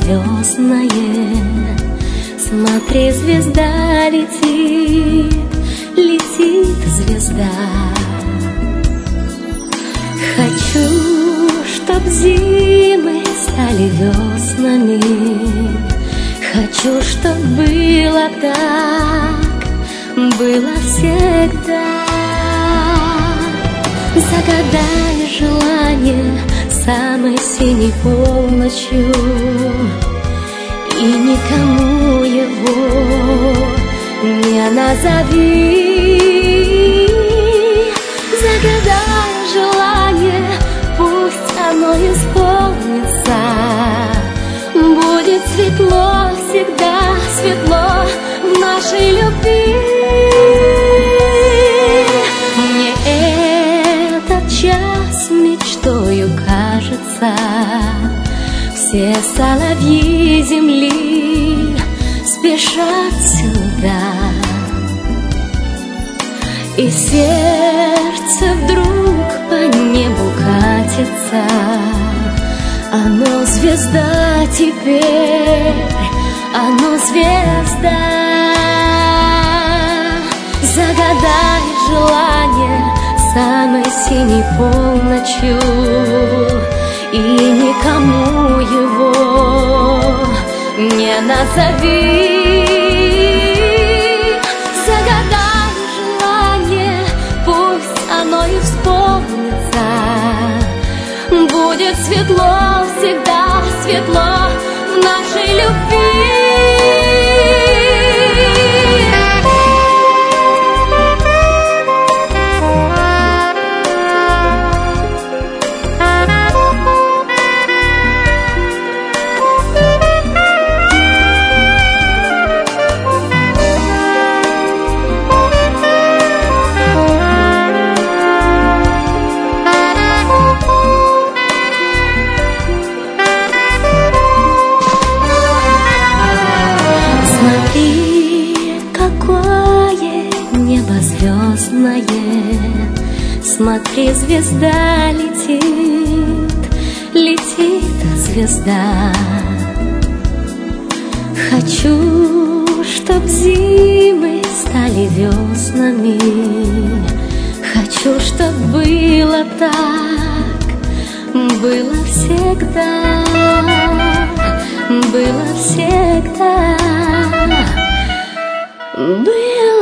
звездное. Смотри, звезда летит, летит звезда. Хочу, чтоб зимы стали веснами. Хочу, чтоб было так, было всегда. Загадай желание самой синей полночью, и никому его не назови. Загадай желание, пусть оно исполнится. Будет светло, всегда светло в нашей любви. Мне этот час мечтою кажется. Все соловьи земли спешат сюда, и сердце вдруг по небу катится. Оно звезда теперь, оно звезда. Загадай желание самой синей полночью, и никому его не назови. Загадай желание, пусть оно и исполнится. Будет светло, всегда светло в нашей любви. Звездное. Смотри, звезда летит, летит звезда. Хочу, чтоб зимы стали веснами. Хочу, чтоб было так, было всегда, было всегда, было.